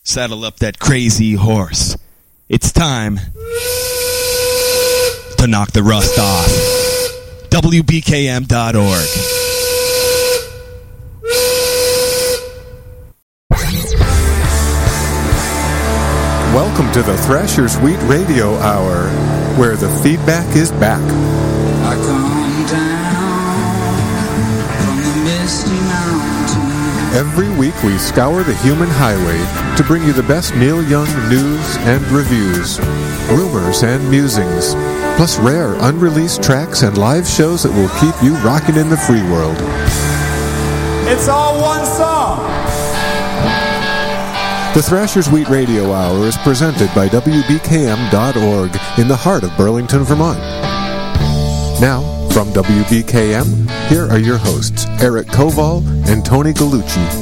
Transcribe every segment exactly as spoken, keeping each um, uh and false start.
Saddle up that crazy horse. It's time to knock the rust off. W B K M dot org. Welcome to the Thrasher Suite Radio Hour, where the feedback is back. I come down from the misty mountain. Every week we scour the human highway to bring you the best Neil Young news and reviews, rumors and musings, plus rare unreleased tracks and live shows that will keep you rocking in the free world. It's all one song. The Thrasher's Wheat Radio Hour is presented by W B K M dot org in the heart of Burlington, Vermont. Now, from W B K M, here are your hosts, Eric Koval and Tony Gallucci.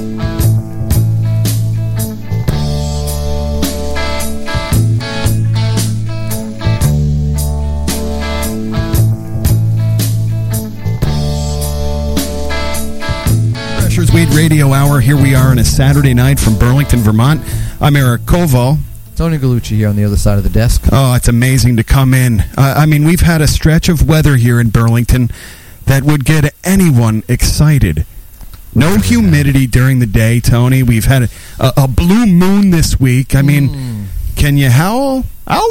Weed Radio Hour. Here we are on a Saturday night from Burlington, Vermont. I'm Eric Koval. Tony Gallucci here on the other side of the desk. Oh, it's amazing to come in. Uh, I mean, we've had a stretch of weather here in Burlington that would get anyone excited. No humidity during the day, Tony. We've had a, a, a blue moon this week. I mean, mm. Can you howl?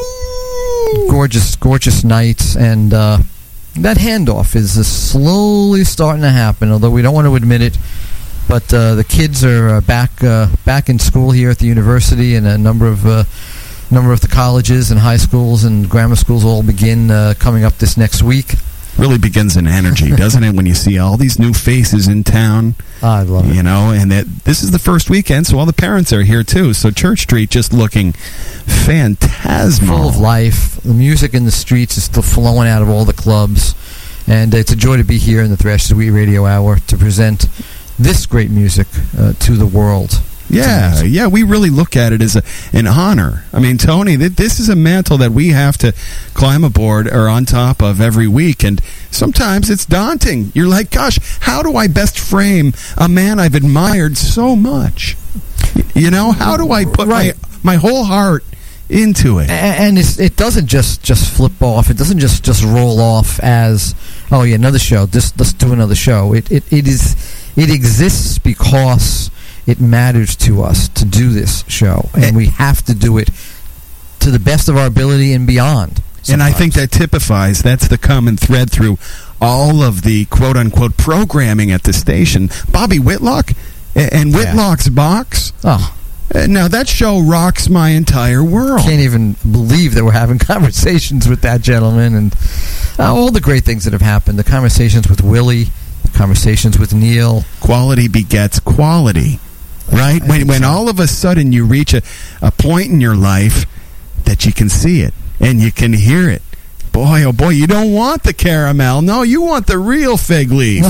Ow! Gorgeous, gorgeous nights, and uh, that handoff is uh, slowly starting to happen, although we don't want to admit it. But uh, the kids are uh, back uh, back in school here at the university, and a number of uh, number of the colleges and high schools and grammar schools all begin uh, coming up this next week. Really begins an energy, doesn't it, when you see all these new faces in town? I love it. You know, and that this is the first weekend, so all the parents are here too. So Church Street just looking phantasmal, full of life. The music in the streets is still flowing out of all the clubs, and it's a joy to be here in the Thrasher Suite Radio Hour to present this great music uh, to the world. Yeah, yeah, we really look at it as a, an honor. I mean, Tony, th- this is a mantle that we have to climb aboard or on top of every week, and sometimes it's daunting. You're like, gosh, how do I best frame a man I've admired so much? Y- you know, how do I put right. my, my whole heart into it? And it's, it doesn't just, just flip off. It doesn't just, just roll off as, oh, yeah, another show. Just, let's do another show. It, it, it is... It exists because it matters to us to do this show, and we have to do it to the best of our ability and beyond. Sometimes. And I think that typifies, that's the common thread through all of the quote-unquote programming at the station. Bobby Whitlock and Whitlock's yeah. Box. Oh. Now, that show rocks my entire world. Can't even believe that we're having conversations with that gentleman, and uh, all the great things that have happened. The conversations with Willie, conversations with Neil. Quality begets quality, right? When when all of a sudden you reach a, a point in your life that you can see it and you can hear it. Boy, oh boy, you don't want the caramel. No, you want the real fig leaf.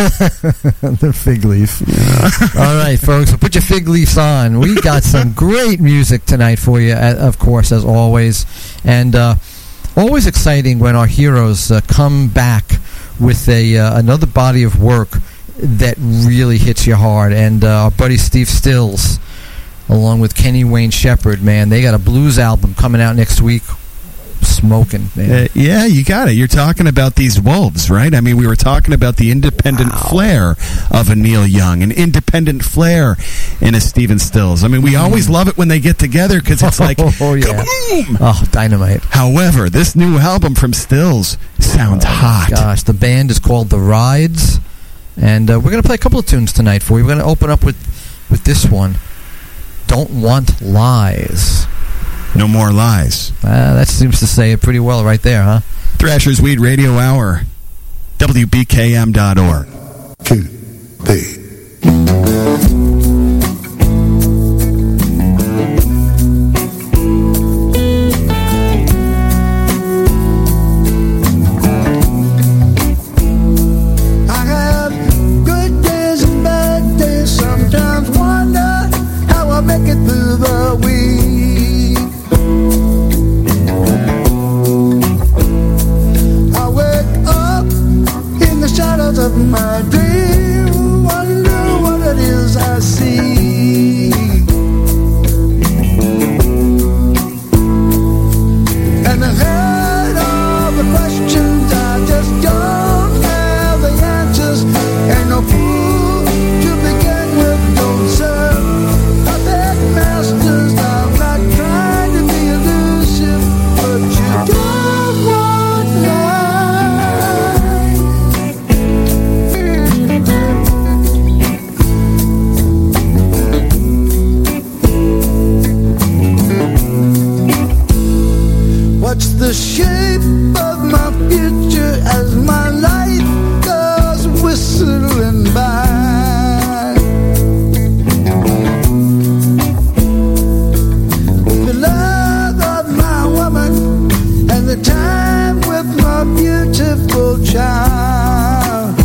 The fig leaf. Yeah. All right, folks, well, put your fig leaves on. We got some great music tonight for you, of course, as always. And uh, always exciting when our heroes uh, come back with a uh, another body of work that really hits you hard. And uh, our buddy Steve Stills, along with Kenny Wayne Shepherd, man, they got a blues album coming out next week. Smoking, man. Uh, yeah, you got it. You're talking about these wolves, right? I mean, we were talking about the independent wow. flair of a Neil Young, an independent flair in a Stephen Stills. I mean, we mm. always love it when they get together because it's like, oh, yeah. kaboom! Oh, dynamite. However, this new album from Stills sounds oh, hot. Gosh, the band is called The Rides, and uh, we're going to play a couple of tunes tonight for you. We're going to open up with, with this one, Don't Want Lies. No more lies. Uh, that seems to say it pretty well right there, huh? Thrasher's Weed Radio Hour, W B K M dot org. Two, three. I have good days and bad days. Sometimes wonder how I make it through the week. Shadows of my dream, one shape of my future as my life goes whistling by. The love of my woman and the time with my beautiful child.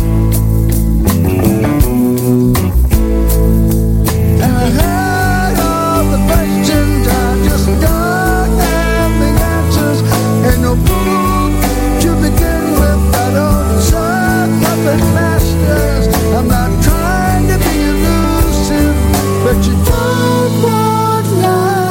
And I heard all the questions, I just don't have the answers. Ain't no fool to begin with, I don't serve puppet masters. I'm not trying to be elusive, but you don't want life.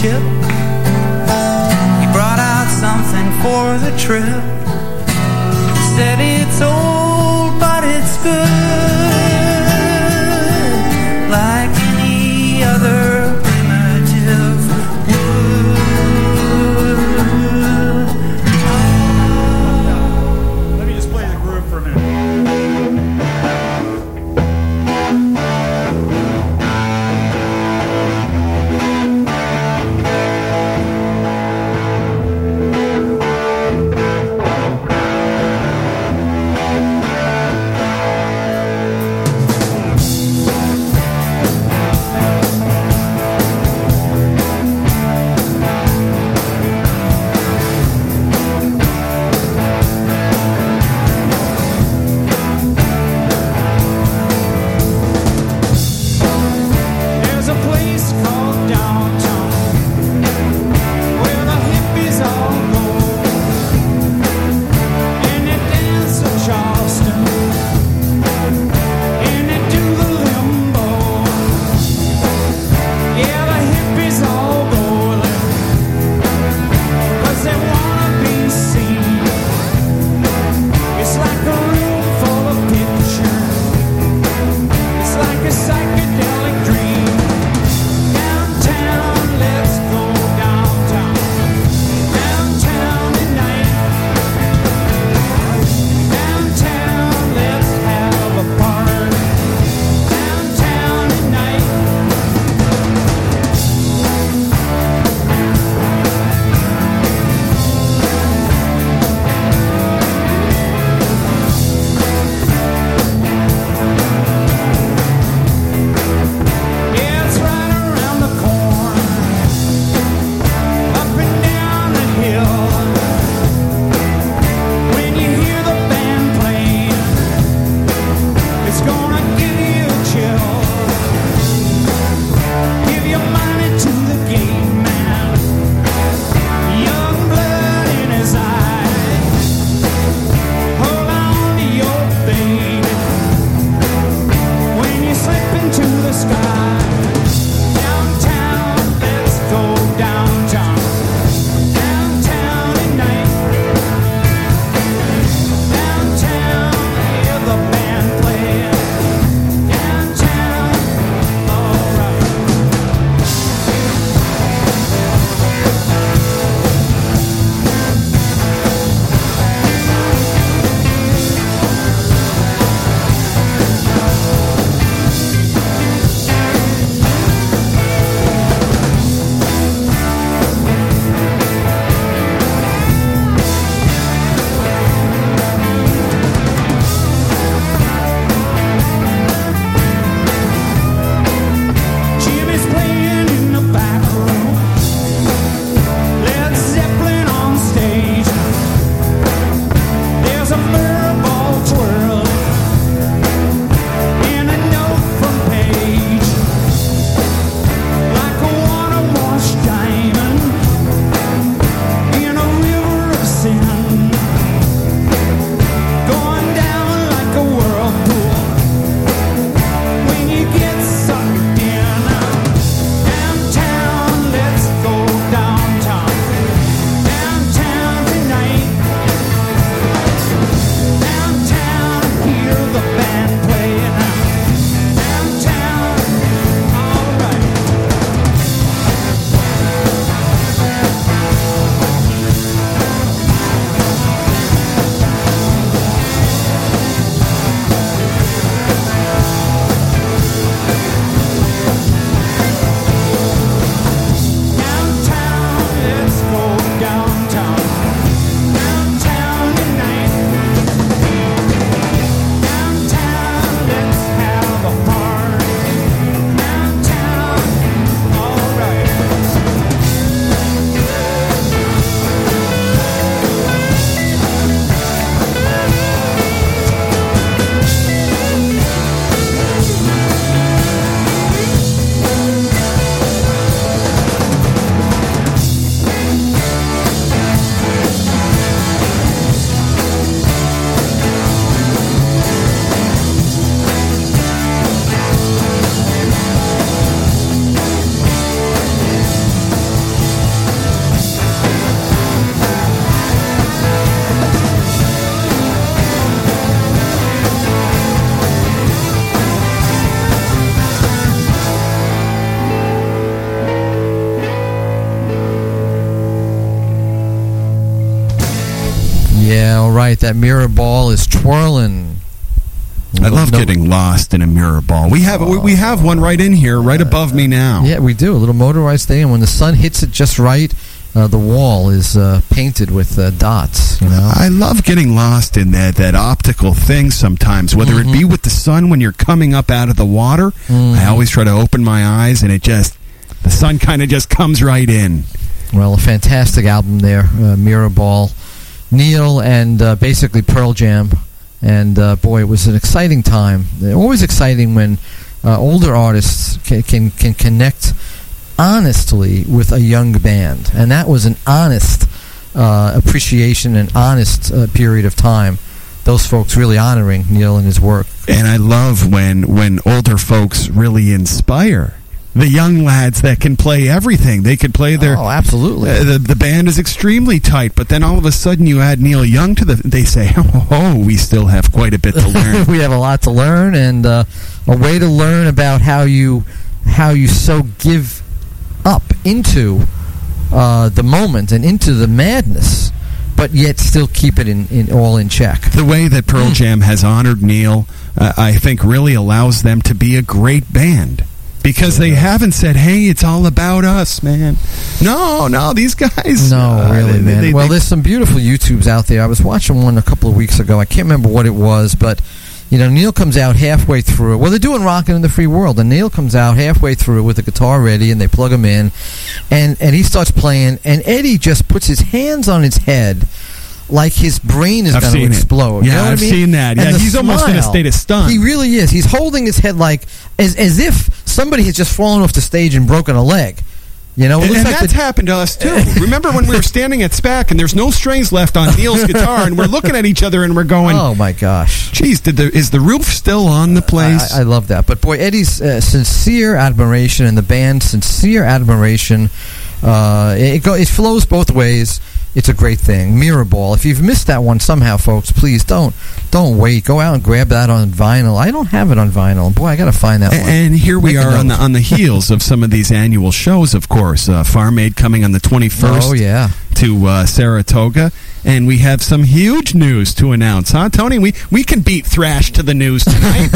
ship. He brought out something for the trip. Said it's old, but it's good, like any other primitive wood. Let me just play the groove for a minute. Yeah, all right. That mirror ball is twirling. I love No- getting lost in a mirror ball. We have we, we have one right in here, right above me now. Yeah, we do. A little motorized thing, and when the sun hits it just right, uh, the wall is uh, painted with uh, dots, you know? I love getting lost in that, that optical thing sometimes, whether Mhm. it be with the sun when you're coming up out of the water. Mhm. I always try to open my eyes, and it just, the sun kind of just comes right in. Well, a fantastic album there, uh, Mirror Ball. Neil and uh, basically Pearl Jam. And, uh, boy, it was an exciting time. Always exciting when uh, older artists can, can, can connect honestly with a young band. And that was an honest uh, appreciation and honest uh, period of time. Those folks really honoring Neil and his work. And I love when, when older folks really inspire the young lads that can play everything. They could play their... Oh, absolutely. Uh, the, the band is extremely tight, but then all of a sudden you add Neil Young to the... They say, oh, oh we still have quite a bit to learn. We have a lot to learn, and uh, a way to learn about how you how you so give up into uh, the moment and into the madness, but yet still keep it in, in all in check. The way that Pearl Jam has honored Neil, uh, I think really allows them to be a great band. Because they haven't said, hey, it's all about us, man. No, no, these guys... No, uh, really, they- man. they- well, they- there's some beautiful YouTubes out there. I was watching one a couple of weeks ago. I can't remember what it was, but, you know, Neil comes out halfway through it. Well, they're doing Rockin' in the Free World, and Neil comes out halfway through it with the guitar ready, and they plug him in, and, and he starts playing, and Eddie just puts his hands on his head like his brain is I've going to seen it. explode. Yeah, you know what I've I mean? seen that. And Yeah, the he's almost in a smile, state of stun. He really is. He's holding his head like as as if somebody has just fallen off the stage and broken a leg. You know, it And, looks and like that's the, happened to us, too. Remember when we were standing at SPAC and there's no strings left on Neil's guitar, and we're looking at each other and we're going, oh my gosh. geez, did the, is the roof still on the place? I, I love that. But boy, Eddie's uh, sincere admiration and the band's sincere admiration, uh, it, go, it flows both ways. It's a great thing. Mirror Ball. If you've missed that one somehow, folks, please don't don't wait. Go out and grab that on vinyl. I don't have it on vinyl. Boy, I got to find that one. And here we Make a are on note. the on the heels of some of these annual shows, of course. Uh, Farm Aid coming on the twenty-first Oh, yeah. to uh, Saratoga. And we have some huge news to announce, huh, Tony? We we can beat thrash to the news tonight.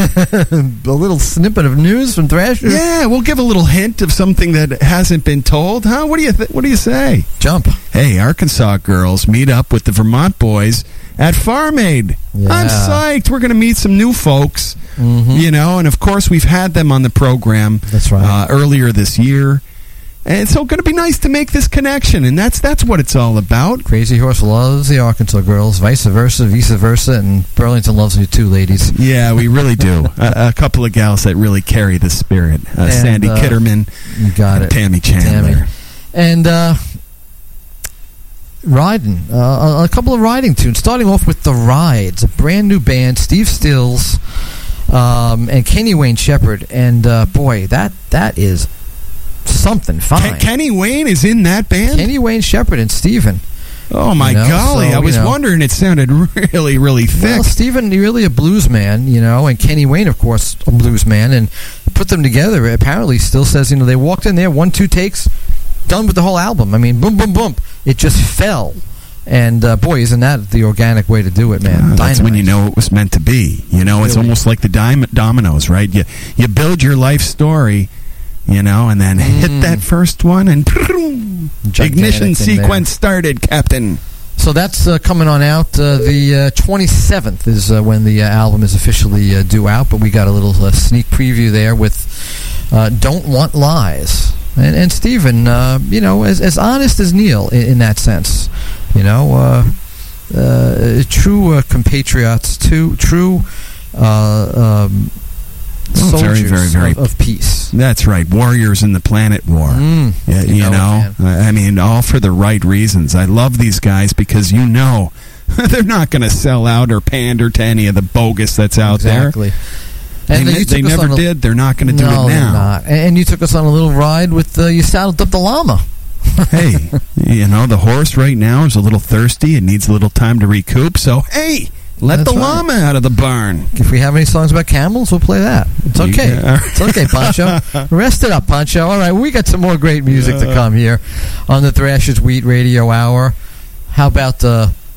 A little snippet of news from Thrasher. Yeah, we'll give a little hint of something that hasn't been told, huh? What do you th- What do you say? Jump. Hey, Arkansas girls meet up with the Vermont boys at Farm Aid. Yeah. I'm psyched. We're going to meet some new folks, Mhm. you know, and of course we've had them on the program. That's right. Uh, earlier this year. And so going to be nice to make this connection, and that's that's what it's all about. Crazy Horse loves the Arkansas girls, vice versa, vice versa, and Burlington loves you too, ladies. Yeah, we really do. a, a couple of gals that really carry the spirit. Uh, And, Sandy uh, Kitterman, You got and it. Tammy Chandler. Tammy. And uh, riding, uh, a, a couple of riding tunes. Starting off with The Rides, a brand new band, Steve Stills um, and Kenny Wayne Shepherd. And uh, boy, that that is something fine. Ken- Kenny Wayne is in that band? Kenny Wayne Shepherd and Steven. Oh, my You know, golly. so, I was you know. wondering. It sounded really, really thick. Well, Steven, really a blues man, you know, and Kenny Wayne, of course, a blues man, and put them together. Apparently, still says, you know, they walked in there, one, two takes, done with the whole album. I mean, boom, boom, boom. It just fell. And, uh, boy, isn't that the organic way to do it, man? Ah, that's when Dynamite. you know it was meant to be. You know, it's Really. almost like the dim- dominoes, right? You you build your life story, you know, and then hit Mm. that first one, and Gigantic ignition in sequence started, Captain. So that's uh, coming on out. Uh, the uh, twenty-seventh is uh, when the uh, album is officially uh, due out, but we got a little uh, sneak preview there with uh, Don't Want Lies. And, and Steven, uh, you know, as, as honest as Neil in, in that sense. You know, uh, uh, true uh, compatriots, too, true uh, um, Oh, very, soldiers very, very- of, of peace. That's right, warriors in the planet war. Mm, Yeah, you you, know know, it, I mean, all for the right reasons. I love these guys because you know they're not going to sell out or pander to any of the bogus that's out exactly. there. And they uh, you they took us never on a- did. They're not going to do no, it they're now. not. And, and you took us on a little ride with uh, you saddled up the llama. Hey, you know, the horse right now is a little thirsty. It needs a little time to recoup. So, hey, let That's the right. llama out of the barn. If we have any songs about camels, we'll play that. It's okay. Yeah. It's okay, Pancho. Rest it up, Pancho. All right, we got some more great music to come here on the Thrashers Wheat Radio Hour. How about uh,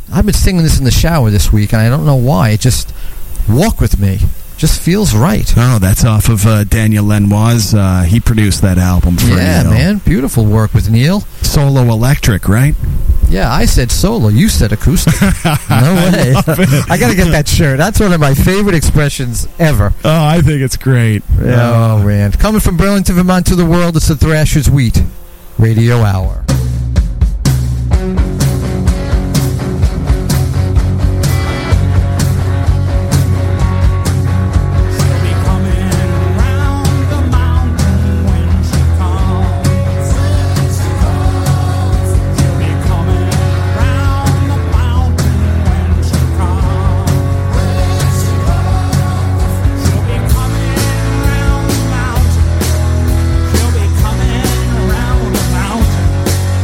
I've been singing this in the shower this week, and I don't know why. It just, Walk With Me, just feels right. Oh, that's off of uh, Daniel Lanois. Uh, he produced that album for Yeah, Neil. man. Beautiful work with Neil. Solo electric, right? Yeah, I said solo. You said acoustic. No way. I, I got to get that shirt. That's one of my favorite expressions ever. Oh, I think it's great. Oh, man. Coming from Burlington, Vermont to the world, it's the Thrasher's Wheat Radio Hour. She'll be coming around the mountain.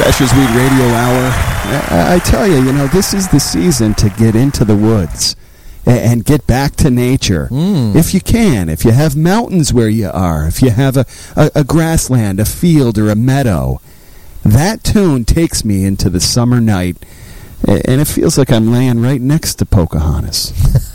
Asher's Weed Radio Hour. I, I tell you, you know, this is the season to get into the woods and, and get back to nature. Mm. If you can, if you have mountains where you are, if you have a, a, a grassland, a field, or a meadow, that tune takes me into the summer night, and it feels like I'm laying right next to Pocahontas.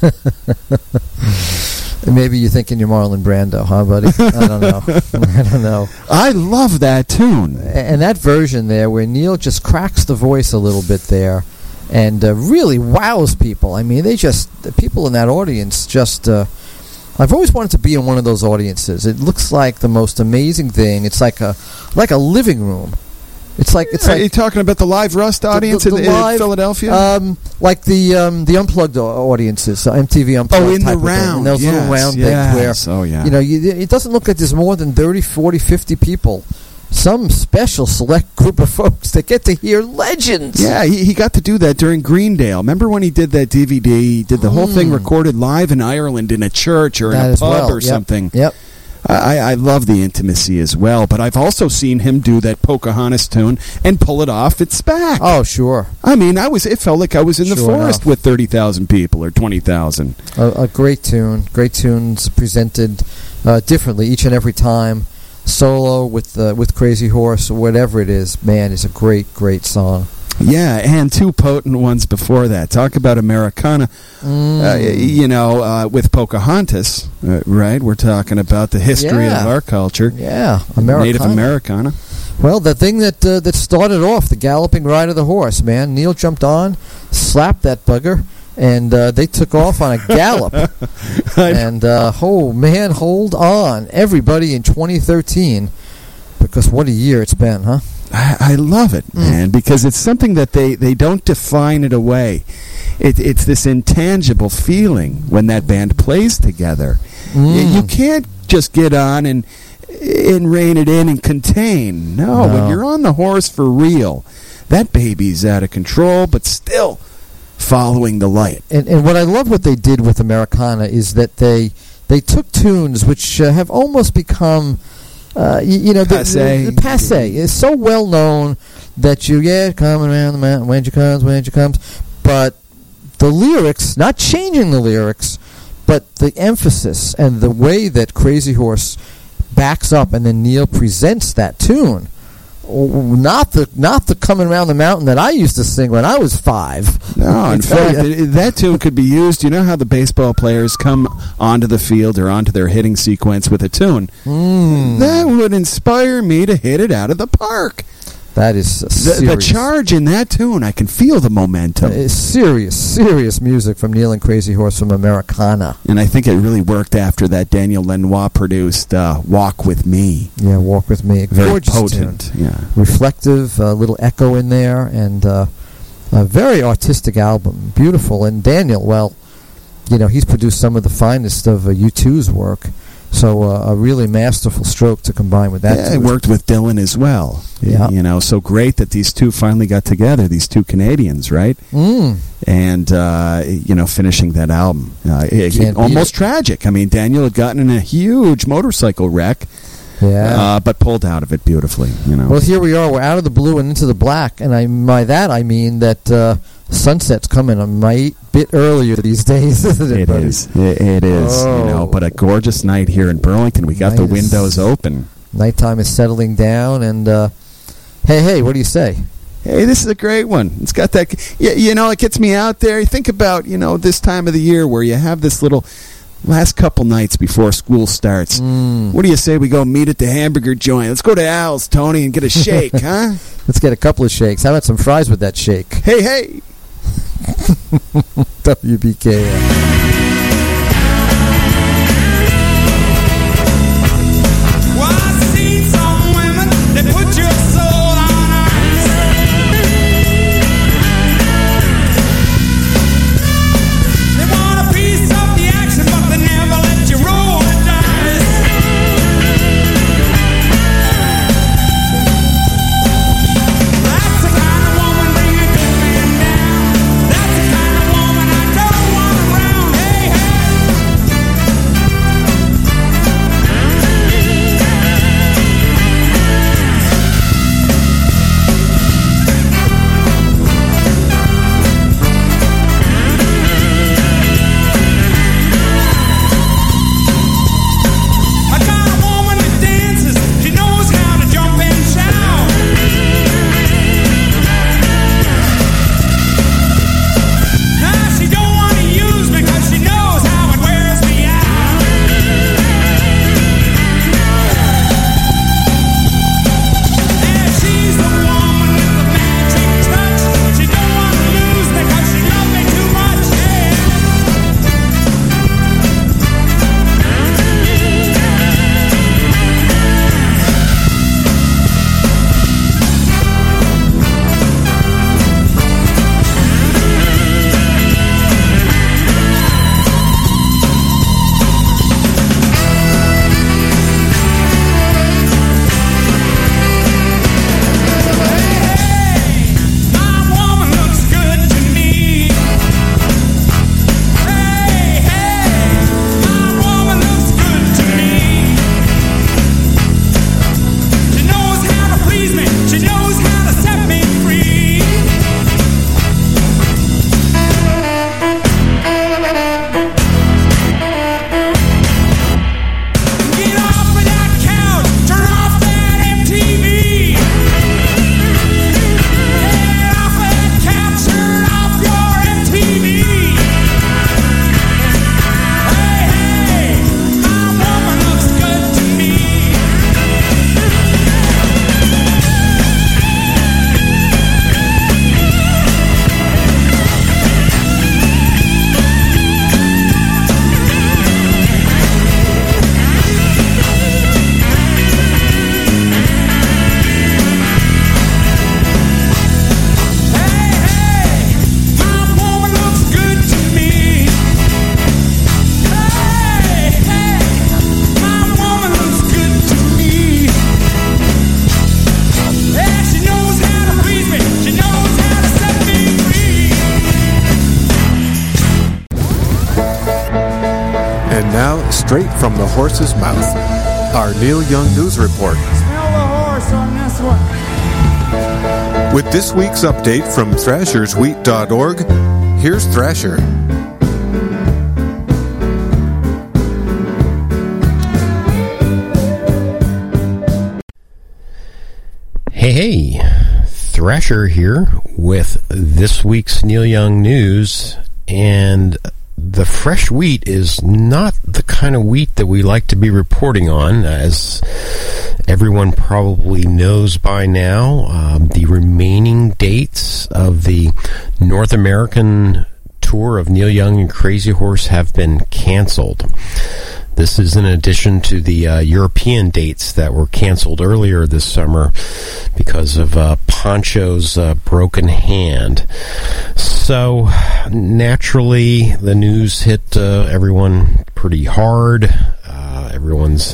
Maybe you're thinking you're Marlon Brando, huh, buddy? I don't know. I don't know. I love that tune. And that version there where Neil just cracks the voice a little bit there and uh, really wows people. I mean, they just, the people in that audience just, uh, I've always wanted to be in one of those audiences. It looks like the most amazing thing. It's like a like a living room. It's like it's Are like you talking about the Live Rust audience the, the, the in, in live, Philadelphia? Um, like the um, the unplugged audiences, uh, M T V unplugged. Oh, in type the of thing. round, in those yes, little round yes. things where Oh, yeah. you know you, it doesn't look like there's more than thirty, forty, fifty people. Some special select group of folks that get to hear legends. Yeah, he, he got to do that during Greendale. Remember when he did that D V D? He did the whole Mm. thing recorded live in Ireland in a church or in That a as pub well. or Yep. something. Yep. I, I love the intimacy as well, but I've also seen him do that Pocahontas tune and pull it off at SPAC. Oh, sure. I mean, I was. It felt like I was in the Sure forest enough. with thirty thousand people or twenty thousand. A, a great tune. Great tunes presented uh, differently each and every time. Solo with uh, with Crazy Horse or whatever it is. Man, it's a great, great song. Yeah, and two potent ones before that. Talk about Americana. Mm. Uh, you know, uh, with Pocahontas, uh, right? We're talking about the history Yeah. of our culture. Yeah, Americana. Native Americana. Well, the thing that uh, that started off the galloping ride of the horse, man. Neil jumped on, slapped that bugger, and uh, they took off on a gallop. and uh, oh man, hold on, everybody in twenty thirteen, because what a year it's been, huh? I, I love it, Mm. man, because it's something that they, they don't define it away. It, it's this intangible feeling when that band plays together. Y- Mm. You can't just get on and and rein it in and contain. No, No. when you're on the horse for real, that baby's out of control, but still following the light. And, and what I love what they did with Americana is that they they took tunes which uh, have almost become, uh, you, you know, the- Passé. The, the passe is so well known that you yeah coming around the mountain when you comes when you comes, but the lyrics, not changing the lyrics, but the emphasis and the way that Crazy Horse backs up and then Neil presents that tune. Not the not the coming around the mountain that I used to sing when I was five. No, I in tell fact, ya. it, it- that tune could be used. You know how the baseball players come onto the field or onto their hitting sequence with a tune? Mm. That would inspire me to hit it out of the park. That is The, the serious. charge in that tune, I can feel the momentum. It's serious, serious music from Neil and Crazy Horse from Americana. And I think it really worked after that Daniel Lanois produced uh, Walk With Me. Yeah, Walk With Me. Very Gorgeous potent. tune. Yeah. Reflective, a little echo in there, and uh, a very artistic album. Beautiful. And Daniel, well, you know, he's produced some of the finest of uh, U two's work. So uh, a really masterful stroke to combine with that. Yeah, I too. worked with Dylan as well. Yeah. You know, so great that these two finally got together, these two Canadians, right? Mm. And, uh, you know, finishing that album. Uh, it, Can't it- beat almost it. tragic. I mean, Daniel had gotten in a huge motorcycle wreck, Yeah. uh, but pulled out of it beautifully, you know. Well, here we are. We're out of the blue and into the black, and I by that I mean that uh, sunset's coming a might bit earlier these days, isn't it? It buddy? is. It, it is. You know, Oh. but a gorgeous night here in Burlington. We got the Night is- windows open. Nighttime is settling down, and uh, hey, hey, what do you say? Hey, this is a great one. It's got that, you, you know, it gets me out there. You think about, you know, this time of the year where you have this little last couple nights before school starts. Mm. What do you say we go meet at the hamburger joint? Let's go to Al's, Tony, and get a shake, huh? Let's get a couple of shakes. How about some fries with that shake? Hey, hey. W B K. Well, I've seen some women, they put your soul on ice. They want a piece of the action, but they never let you roll the dice. That's the kind of woman bring a good man down. That's the kind of woman I don't want around. straight from the horse's mouth. Our Neil Young News Report. Smell the horse on this one. With this week's update from thrashers wheat dot org, here's Thrasher. Hey, hey, Thrasher here with this week's Neil Young News, and the fresh wheat is not the kind of wheat that we like to be reporting on, as everyone probably knows by now. Um, the remaining dates of the North American tour of Neil Young and Crazy Horse have been canceled. This is in addition to the uh, European dates that were canceled earlier this summer because of uh, Poncho's uh, broken hand. So, naturally, the news hit uh, everyone pretty hard. Uh, everyone's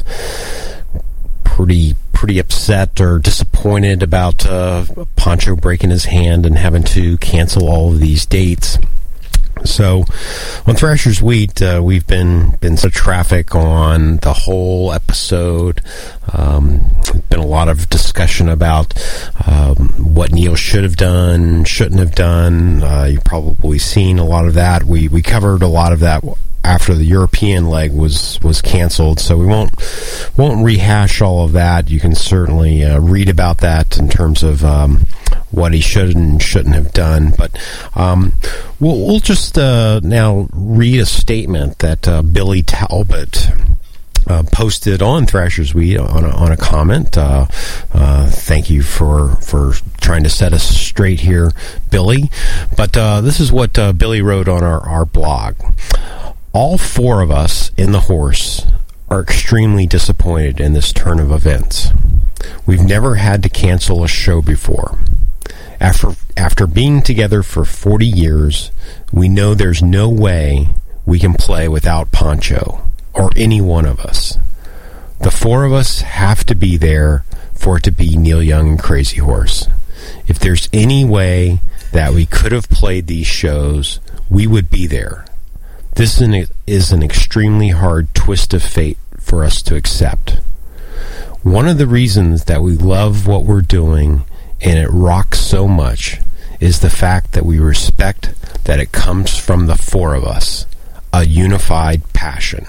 pretty pretty upset or disappointed about uh, Poncho breaking his hand and having to cancel all of these dates. So, on Thrasher's Wheat, uh, we've been been some traffic on the whole episode. Um, been a lot of discussion about um, what Neil should have done, shouldn't have done. Uh, you've probably seen a lot of that. We we covered a lot of that after the European leg was was canceled, so we won't won't rehash all of that. You can certainly uh, read about that in terms of Um, what he should and shouldn't have done. But um, we'll, we'll just uh, now read a statement that uh, Billy Talbot uh, posted on Thrasher's Wheat on a, on a comment. Uh, uh, thank you for, for trying to set us straight here, Billy. But uh, this is what uh, Billy wrote on our, our blog. All four of us in the horse are extremely disappointed in this turn of events. We've never had to cancel a show before. After after being together for forty years, we know there's no way we can play without Poncho, or any one of us. The four of us have to be there for it to be Neil Young and Crazy Horse. If there's any way that we could have played these shows, we would be there. This is an extremely hard twist of fate for us to accept. One of the reasons that we love what we're doing and it rocks so much is the fact that we respect that it comes from the four of us, a unified passion.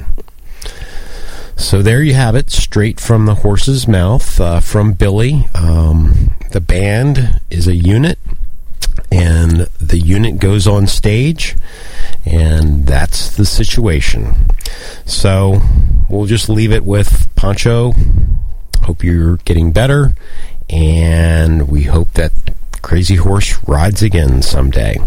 So there you have it, straight from the horse's mouth, uh, from Billy. Um, the band is a unit, and the unit goes on stage, and that's the situation. So we'll just leave it with Poncho. Hope you're getting better, and we hope that Crazy Horse rides again someday.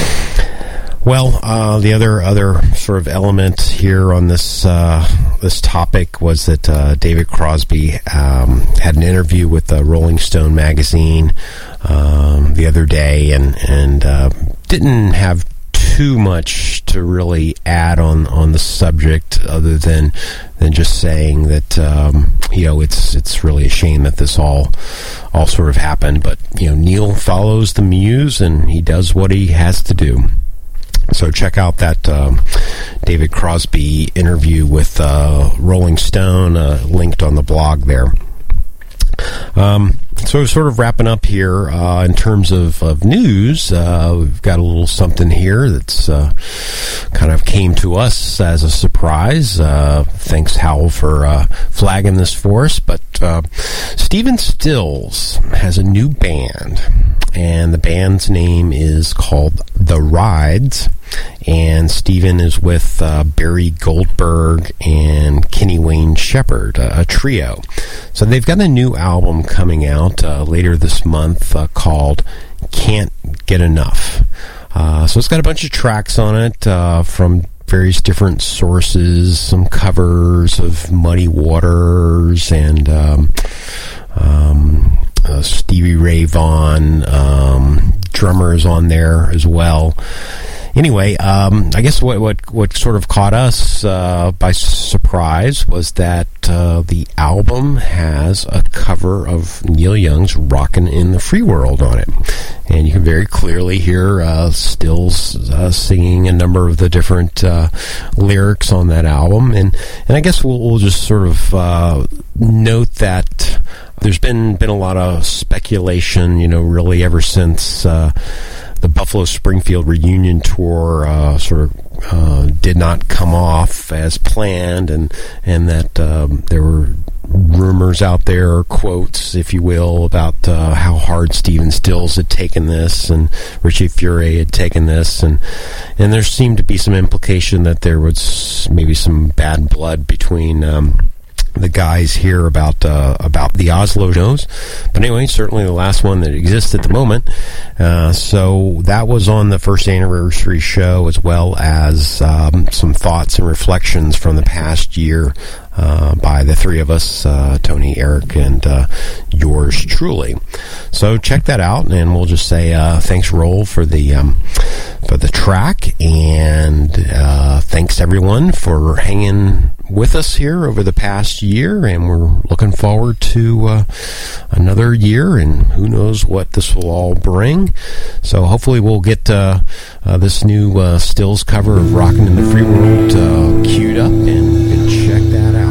Well, uh, the other other sort of element here on this uh, this topic was that uh, David Crosby um, had an interview with uh, Rolling Stone magazine um, the other day, and and uh, didn't have too much to really add on, on the subject, other than than just saying that um, you know it's it's really a shame that this all all sort of happened. But you know, Neil follows the muse and he does what he has to do. So check out that um, David Crosby interview with uh, Rolling Stone, uh, linked on the blog there. Um, so sort of wrapping up here uh, in terms of, of news. Uh, we've got a little something here that's uh, kind of came to us as a surprise. Uh, thanks, Howell, for uh, flagging this for us. But uh, Stephen Stills has a new band, and the band's name is called The Rides. And Stephen is with uh, Barry Goldberg and Kenny Wayne Shepherd, a, a trio. So they've got a new album coming out uh, later this month uh, called Can't Get Enough. Uh, so it's got a bunch of tracks on it uh, from various different sources, some covers of Muddy Waters and um, um, uh, Stevie Ray Vaughan. Um, drummers on there as well. Anyway, um, I guess what, what what sort of caught us uh, by surprise was that uh, the album has a cover of Neil Young's "Rockin' in the Free World" on it. And you can very clearly hear uh, Stills uh, singing a number of the different uh, lyrics on that album. And, and I guess we'll, we'll just sort of uh, note that there's been, been a lot of speculation, you know, really ever since uh, the Buffalo Springfield reunion tour uh, sort of uh, did not come off as planned, and, and that um, there were rumors out there, quotes, if you will, about uh, how hard Stephen Stills had taken this and Richie Furay had taken this, and and there seemed to be some implication that there was maybe some bad blood between um, the guys here about uh, about the Oslo shows. But anyway, certainly the last one that exists at the moment. Uh, so that was on the first anniversary show, as well as um, some thoughts and reflections from the past year uh, by the three of us, uh, Tony, Eric, and uh, yours truly. So check that out, and we'll just say uh, thanks, Roll, for the um, for the track, and uh, thanks everyone for hanging with us here over the past year, and we're looking forward to uh, another year, and who knows what this will all bring. So hopefully we'll get uh, uh, this new uh, Stills cover of "Rockin' in the Free World" uh, queued up, and, and check that out.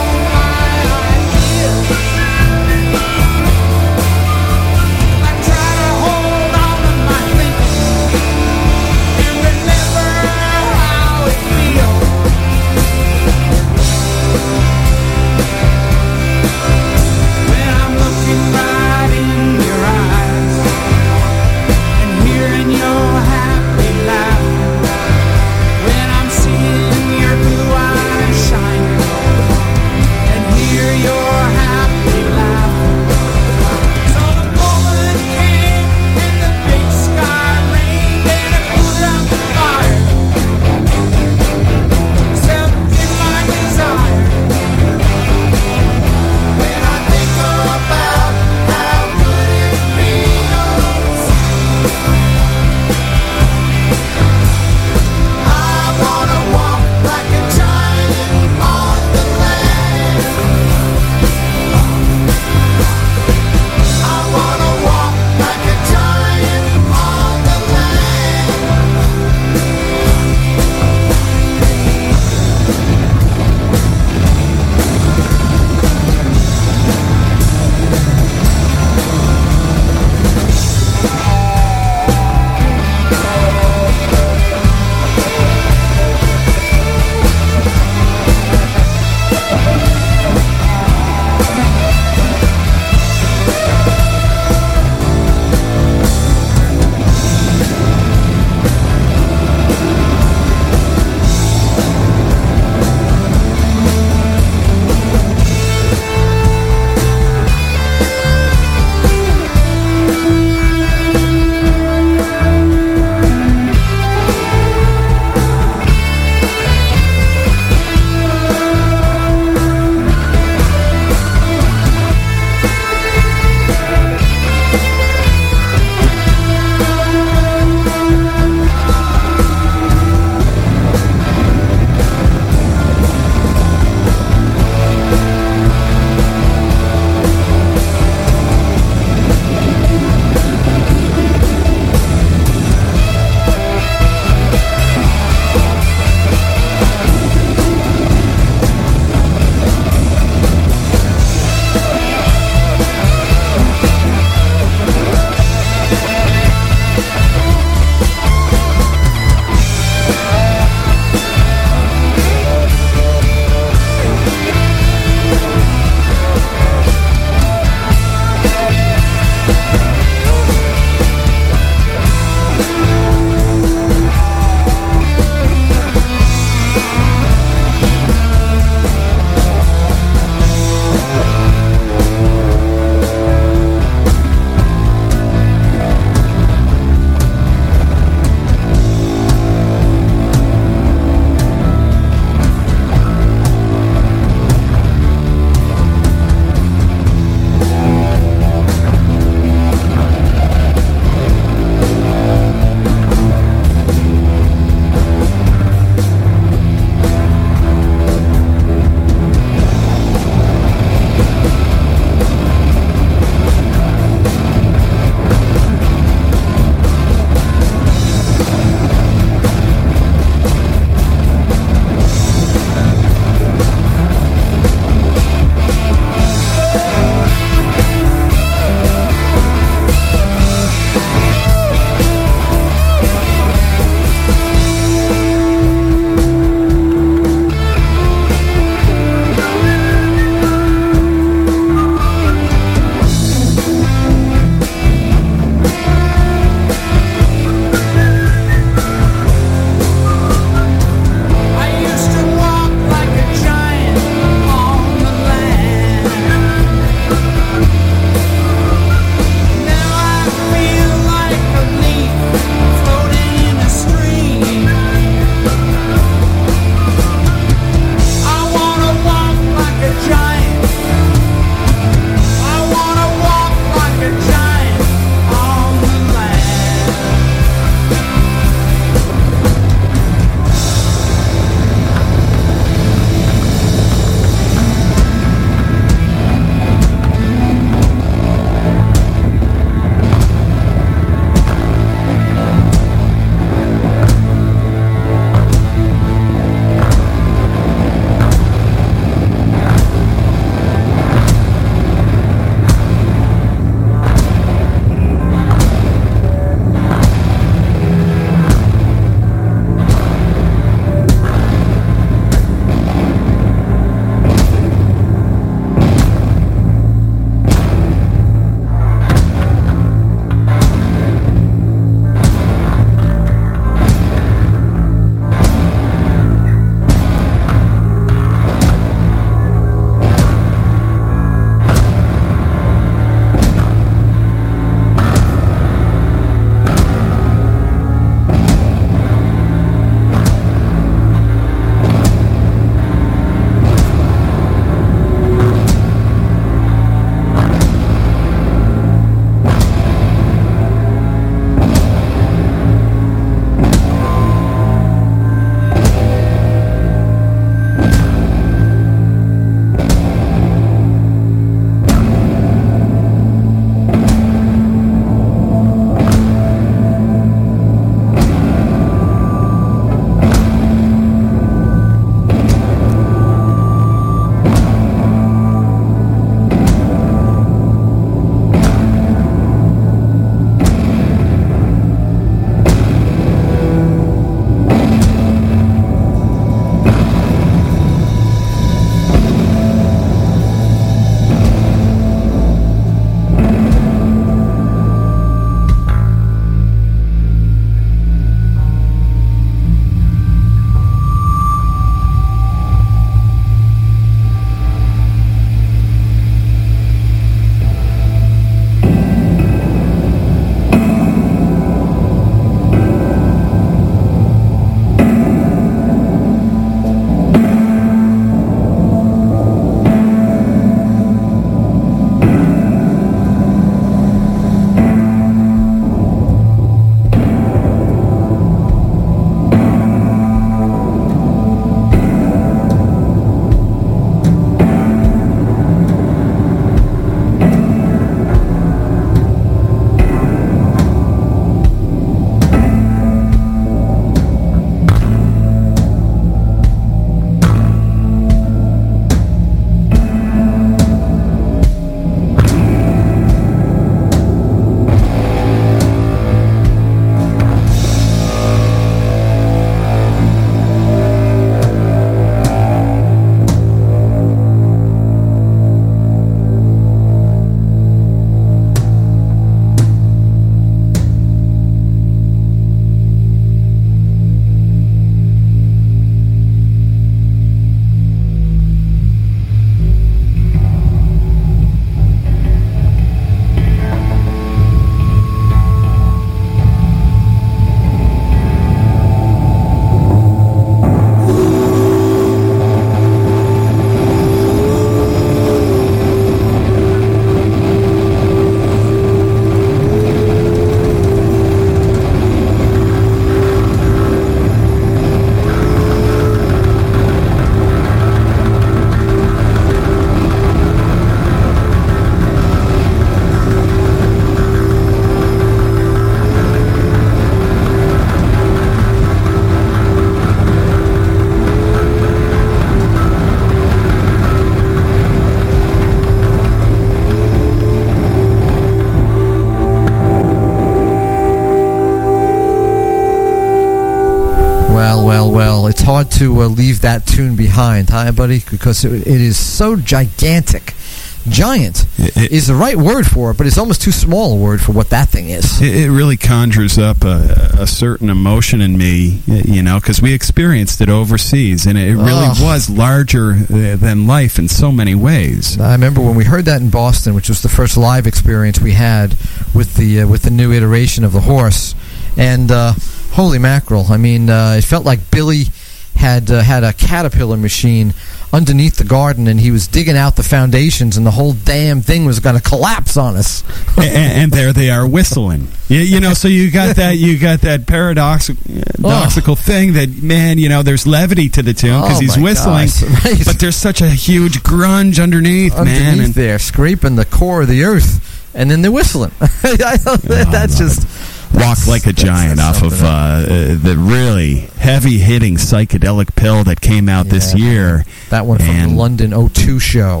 to uh, leave that tune behind, huh, buddy? Because it, it is so gigantic. Giant It- it- is the right word for it, but it's almost too small a word for what that thing is. It, it really conjures up a, a certain emotion in me, you know, because we experienced it overseas, and it really Oh. was larger uh, than life in so many ways. I remember when we heard that in Boston, which was the first live experience we had with the uh, with the new iteration of the horse, and uh, holy mackerel! I mean, uh, it felt like Billy had uh, had a caterpillar machine underneath the garden, and he was digging out the foundations, and the whole damn thing was going to collapse on us. and, and there they are whistling. You, you know, so you got that you got that paradox, paradoxical thing that, man, you know, there's levity to the tune because Oh, he's my whistling, gosh, right. but there's such a huge grunge underneath, Underneath man. And there, scraping the core of the earth, and then they're whistling. I don't- that's just walk like a that's- giant that's off of something. uh, uh, the really heavy-hitting psychedelic pill that came out this Yeah. year. that one from And- the London O two show.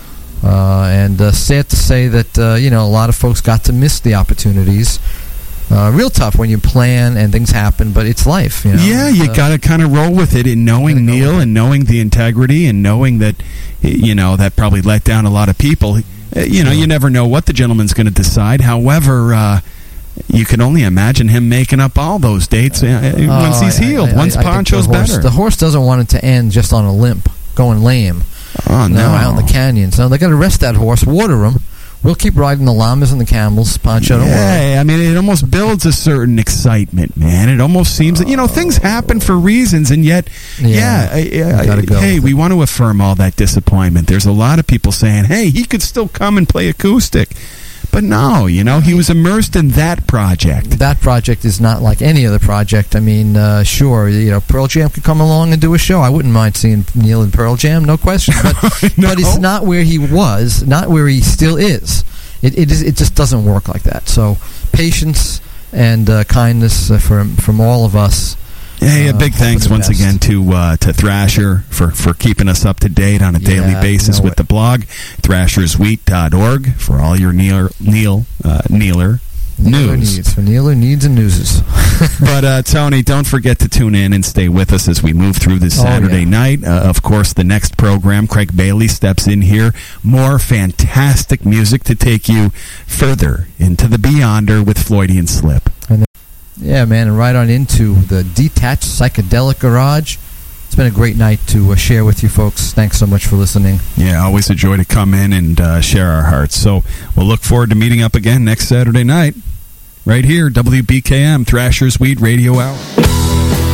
Uh, and uh, sad to say that uh, you know a lot of folks got to miss the opportunities. Uh, real tough when you plan and things happen, but it's life. You know? Yeah, you Uh, got to kind of roll with it in knowing Gotta go Neil with it. and knowing the integrity and knowing that, you know, that probably let down a lot of people. Uh, You know, you never know what the gentleman's going to decide. However, uh, you can only imagine him making up all those dates uh, uh, once Oh, he's I- healed, I- I- once I think Poncho's the horse, better. The horse doesn't want it to end just on a limp, going lame. Oh, no. Now out in the canyons. So they're going to rest that horse, water him. We'll keep riding the llamas and the camels. Poncho, don't worry. Yeah, I mean, it almost builds a certain excitement, man. It almost seems that, you know, things happen for reasons, and yet, yeah, Yeah, I- I- you gotta go hey, with we it. want to affirm all that disappointment. There's a lot of people saying, hey, he could still come and play acoustic. But no, you know, he was immersed in that project. That project is not like any other project. I mean, uh, sure, you know, Pearl Jam could come along and do a show. I wouldn't mind seeing Neil in Pearl Jam, no question. But, No. but it's not where he was, not where he still is. It it, is, it just doesn't work like that. So patience and uh, kindness uh, from from all of us. Hey, a Uh, big hoping thanks the once best. again to uh, to Thrasher for, for keeping us up to date on a daily Yeah, basis you know with it. the blog, thrashers wheat dot org, for all your Neil, Neil uh, Neeler Neeler news. needs for Neeler needs and newses. But, uh, Tony, don't forget to tune in and stay with us as we move through this Oh, Saturday yeah. night. Uh, of course, the next program, Craig Bailey steps in here. More fantastic music to take you further into the Beyonder with Floydian Slip. Yeah, man, and right on into the Detached Psychedelic Garage. It's been a great night to uh, share with you folks. Thanks so much for listening. Yeah, always a joy to come in and uh, share our hearts. So we'll look forward to meeting up again next Saturday night, right here, W B K M, Thrasher's Weed Radio Hour.